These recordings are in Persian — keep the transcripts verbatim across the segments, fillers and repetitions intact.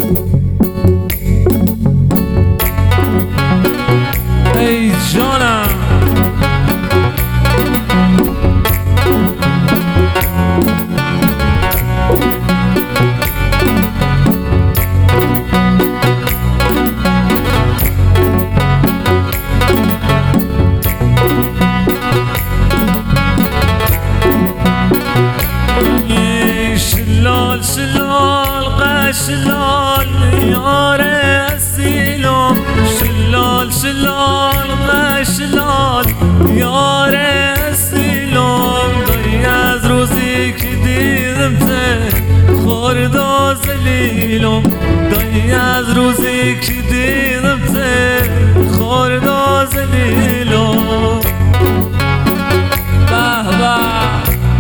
ای جانم شلال شلال قشلال یار اصیلم شلال شلال قشلال یار اصیلم دایی از روزی که دیدم ته خوردا زلیلم دایی از روزی که دیدم ته خوردا زلیلم به به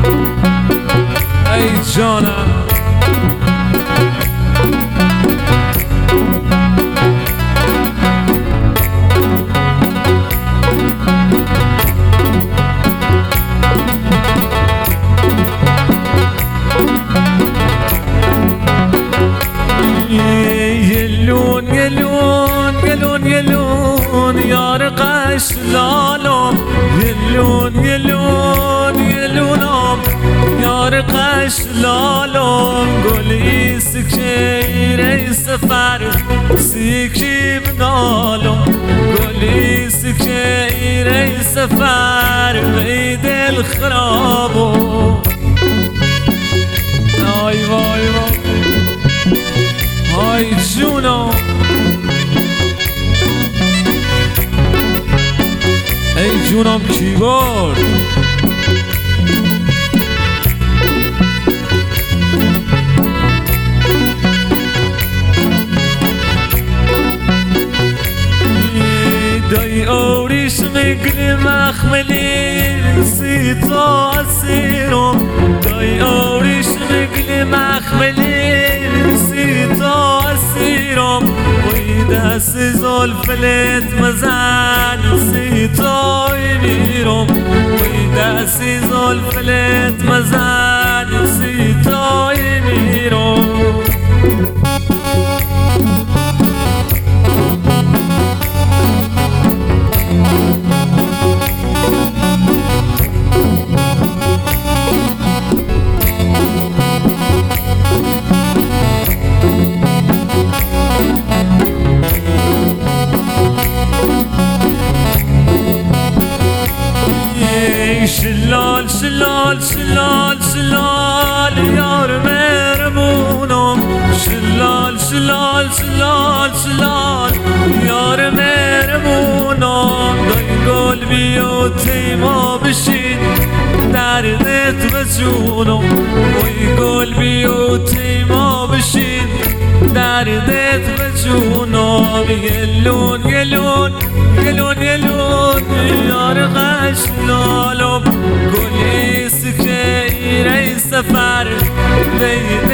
ای جانم یلون یلون یلون یلون یار قشلالم یلون یلون یلونم یار قشلالم گلی سکیر ای سفر سیکی بنالم گلی سکیر ای سفر ای دل خرابم آی وای وای آی جونم ای جونم کیبورد دای اوریش میگلی مخملی سیتا اسیرم دای اوریش میگلی مخملی سیتا اسیرم وی دست زلفلت مزن سیتای میرم وی دست زلفلت مزن سیتای میرم شلال شلال شلال شلال یار مهربونم شلال شلال شلال شلال یار مهربونم دای گل بیا تیما بشین دردت و جونم وای گل بیا تیما بشین دردت و جونم یلون یلون یلون یلون یار قشلالم گلی سکیر ای سفر